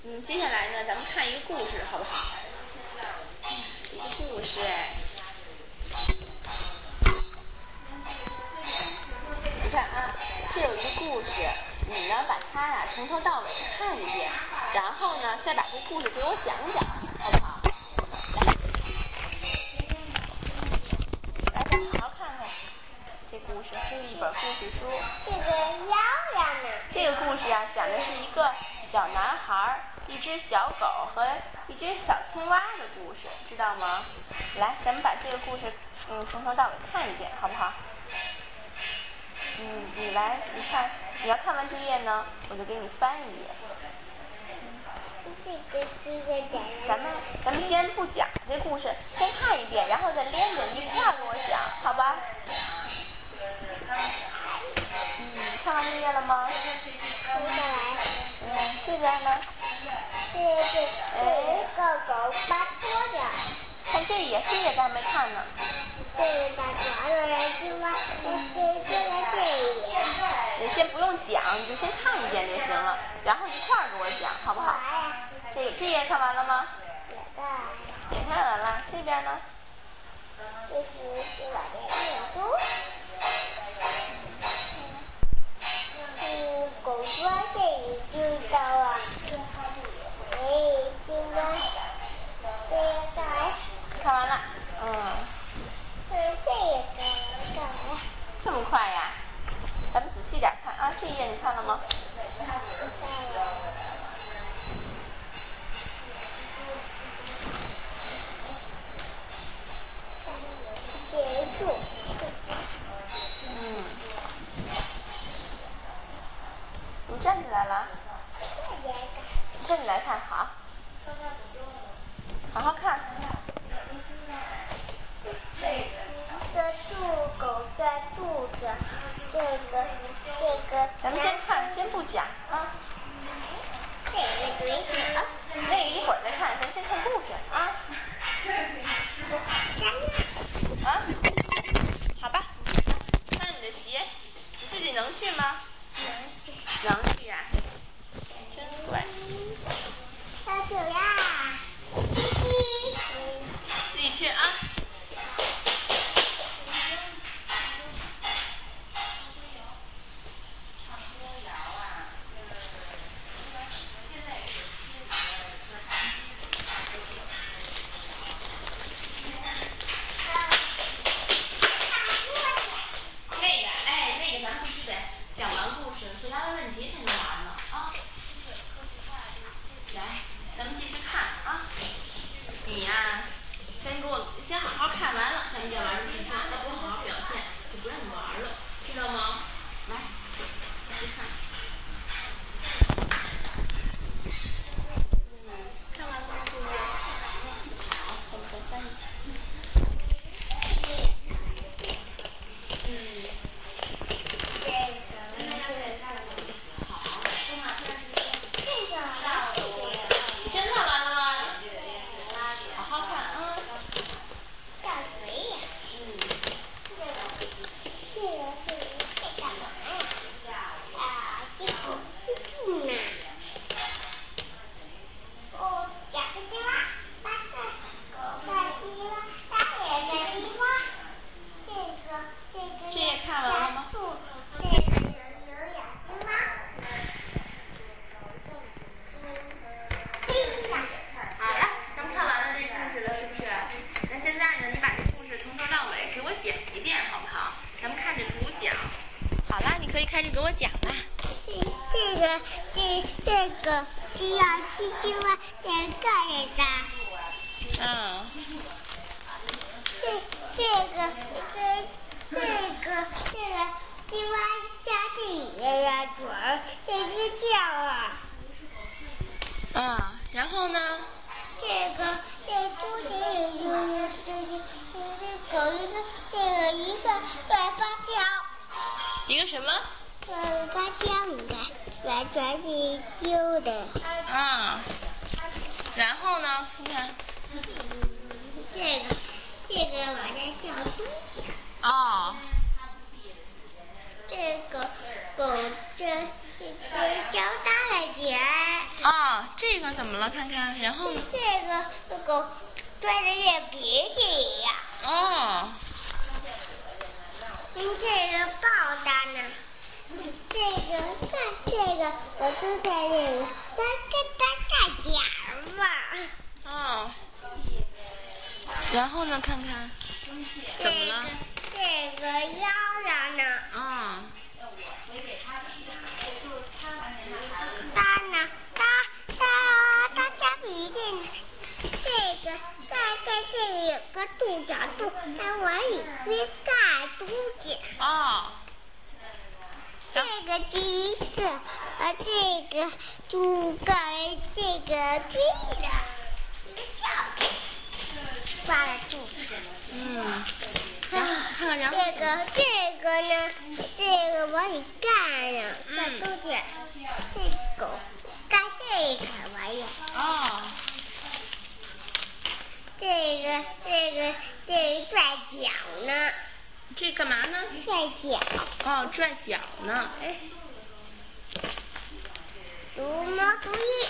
接下来呢，咱们看一个故事，好不好？一个故事，你看啊，这有一个故事，你呢把它呀从头到尾看一遍，然后呢再把这故事给我讲讲，好不好？来，咱们好好看看。这故事是一本故事书。 这个妖呀呢？ 这个故事呀，讲的是一个小男孩、一只小狗和一只小青蛙的故事，知道吗？来，咱们把这个故事从头到尾看一遍，好不好？你来，你看，你要看完这页呢，我就给你翻一页。咱们先不讲这故事，先看一遍，然后再连着一块儿给我讲，好吧？看完这页了吗？ 接下来。 这边呢？ 这个狗扒脱的。 看这页咱还没看呢。 这个大抓了青蛙，就在这一页。 你先不用讲，你就先看一遍就行了，然后一块儿给我讲，好不好？这页看完了吗？也看完了。这边呢？ 这是往这念书。狗说这里知道啊。现在这个干嘛？ 看完了。 这也干嘛？ 这么快呀？咱们仔细点看啊！这页你看了吗？ 结束。 你站起来了？站起来看，好。好好看。 这住狗在住着，这个。 咱们先看，先不讲啊。那个一会儿再看，咱先看故事啊。好吧。穿你的鞋，你自己能去吗？能去呀。真乖。 小狗呀。 自己去啊。那个咱们必须得讲完故事，回答完问题才能玩呢啊。来，咱们继续看啊。你呀，先好好看完了，咱们再玩游戏机。要不好好表现，就不让你玩了，知道吗？来，继续看。看完了吗？这个。好，我们再翻一翻。真看完了吗？好好看啊。 干谁呀？这干嘛呀？这住呢。两个青蛙，8个狗在青蛙，它也在青蛙。 这也看完了吗？ 这个有俩青蛙。 好了，咱们看完了这故事了，是不是？那现在呢，你把这故事从头到尾给我讲一遍，好不好？咱们看着图讲。好啦，你可以开始给我讲啦。 这个只要青蛙2个人的。这个青蛙加这里面的嘴儿，这是叫啊。 然后呢？ 这猪狗这个一个短发条。 一个什么？ 发枪的，来转起揪的。 然后呢？你看。 这个往这叫东家。这个狗这交大了姐。 这个怎么了？看看，然后这个狗拽着点鼻涕呀。 哦。 这个爆弹呢？这个我就在这个，它盖甲嘛。 哦。然后呢？看看，怎么了？ 这个腰上呢？ 啊。 它家鼻涕，这里有个肚脐肚，它往里边盖东西。 哦。 这个鸡子这个猪跟这个追的一个轿子，挂在肚子。 然后看看，然后这个呢？这个往里盖呢，盖东西。这狗盖这个玩意儿。 哦。 这拽脚呢。 这干嘛呢？ 拽脚。 哦，拽脚呢。 读猫读一。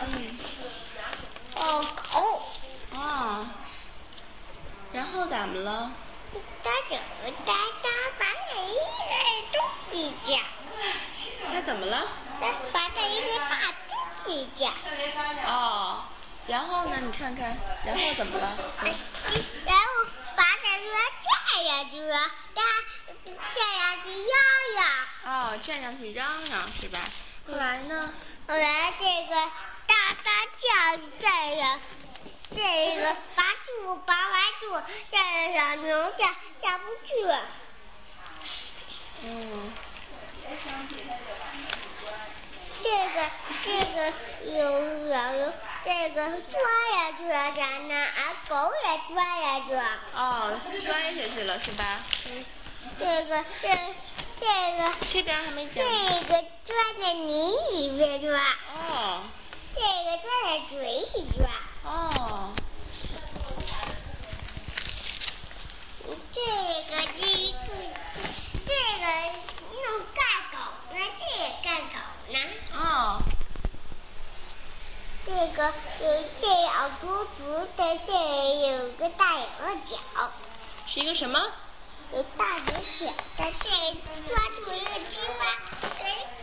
狗。 哦。然后怎么了？ 它把那一个东西夹。 它怎么了？ 把这一个大东西夹。 哦。然后呢？你看看，然后怎么了？ 然后把这个站上去了，站上去嚷嚷。 哦，站上去嚷嚷是吧？后来呢？ 后来这个大站上，这个拔完住，站上牛下不去了。这个有这个抓下去了，咱呢，狗也抓下去了。 哦，摔下去了是吧？ 这边还没讲。 这个钻在泥里面抓。 哦。 这个钻在嘴里抓。 哦。 这个弄盖狗呢，这也盖狗呢。 哦。 这咬猪的，这有个大有个角。 是一个什么？ 有大有小的，这抓住一个青蛙，